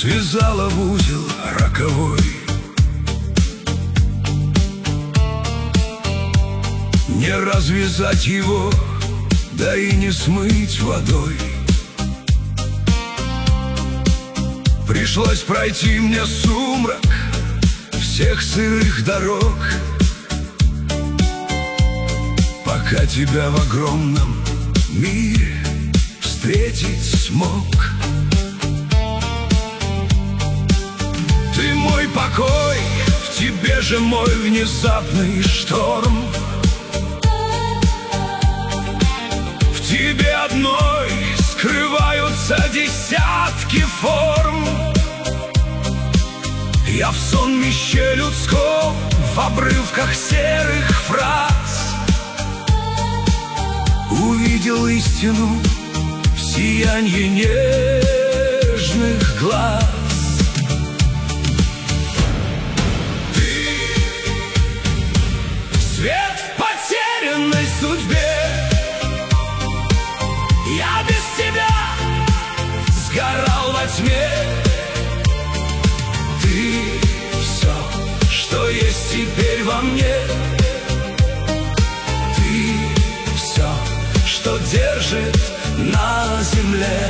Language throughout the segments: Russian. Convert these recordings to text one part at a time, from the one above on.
связала в узел роковой. Не развязать его, да и не смыть водой. Пришлось пройти мне сумрак всех сырых дорог, пока тебя в огромном мире встретить смог. Ты мой покой, в тебе же мой внезапный шторм. В тебе одной скрываются десятки форм. Я в сонмище людском, в обрывках серых фраз увидел истину в сиянье нежных глаз. Ты — свет в потерянной судьбе. Я без тебя сгорал во тьме. Ты — все, что есть теперь во мне. Ты — все, что держит на земле.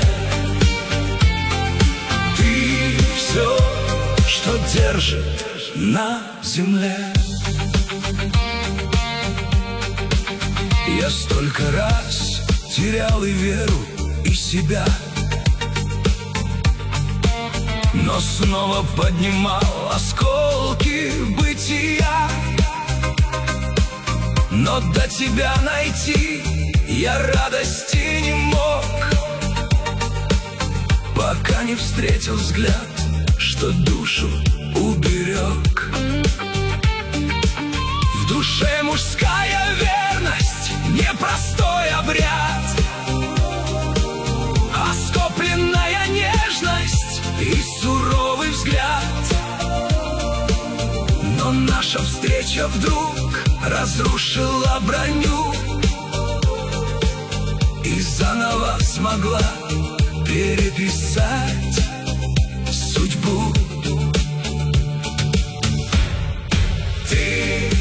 Ты — все, что держит на земле. Я столько раз терял и веру, и себя, но снова поднимал осколки бытия. Но до тебя найти я радости не мог, пока не встретил взгляд, что душу уберег. В душе мужская верность, непростой обряд, а скопленная нежность и суровый взгляд. Но наша встреча вдруг разрушила броню и заново смогла переписать судьбу. Ты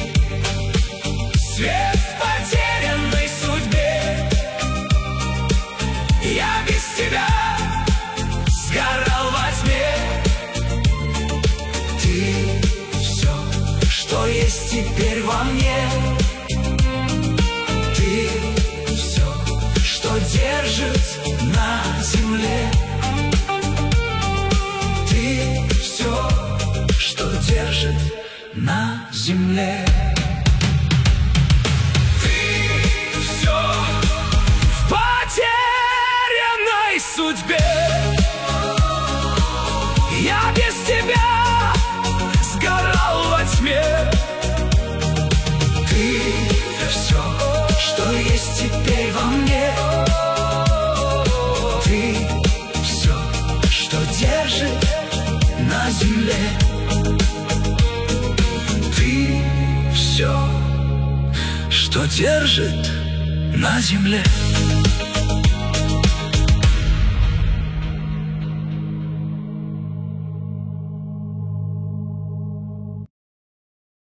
— свет в потерянной судьбе. Я без тебя сгорал во тьме. Ты — все, что есть теперь во мне. Ты — все, что держит на земле. Ты — все, что держит на земле. Ты — все в потерянной судьбе. Я без тебя сгорал во тьме. Ты — все, что есть теперь во мне. Ты — все, что держит на земле. Ты — все, что держит на земле.